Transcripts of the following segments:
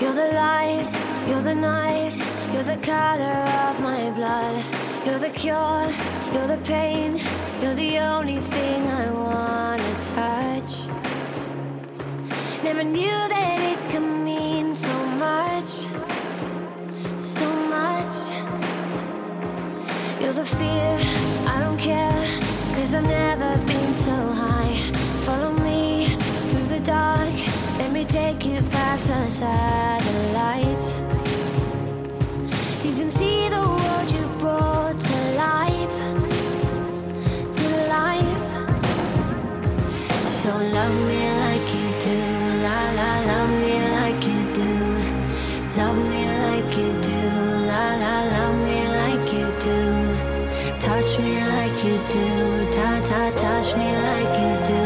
You're the light, you're the night, you're the color of my blood. You're the cure, you're the pain, you're the only thing I wanna touch. Never knew that it could mean so much, so much. You're the fear, I don't care, 'cause I've never been so high. Follow me through the dark, let me take you past the satellites. You can see the world you brought to life, to life. So love me like you do, la la, love me like you do. Love me like you do, la la, love me like you do. Touch me like you do, ta ta, touch me like you do.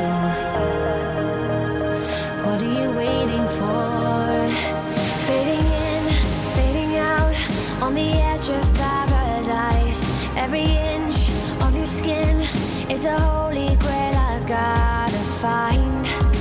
What are you waiting for? Fading in, fading out, on the edge of paradise. Every inch of your skin is a holy grail I've gotta find.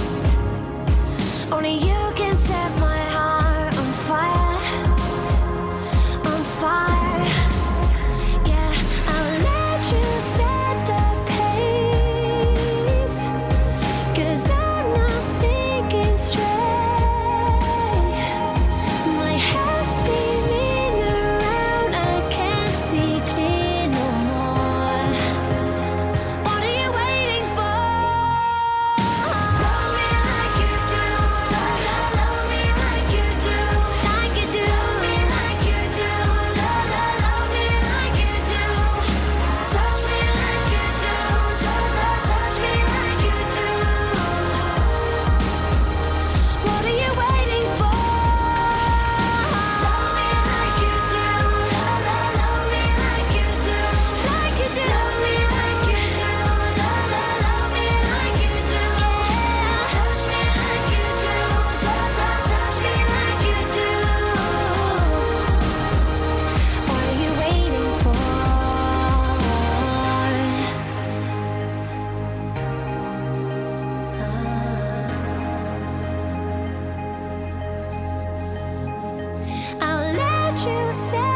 Only you can set my heart on fire, on fire. Yeah, I'll let you set the pace, 'cause I'm not thinking straight. My head's spinning around, I can't see clear no more. What are you waiting for? Love me like you do, love, love, love me like you do, like you do. Love me like you do, love, love, love me like you do. Touch me like you do, touch, touch, touch me like you do. What are you waiting for? Love me like you do, love, love, love me like you do, like you do. Love me like you do, love, love, love me like you do. Touch me like you do, touch, touch, touch me like you do. What are you waiting for? I'll let you say